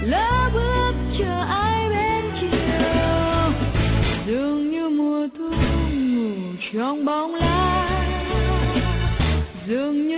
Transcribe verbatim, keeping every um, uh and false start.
lỡ bước chờ ai bên chiều, dường như mùa thu ngủ trong bóng lá, dường như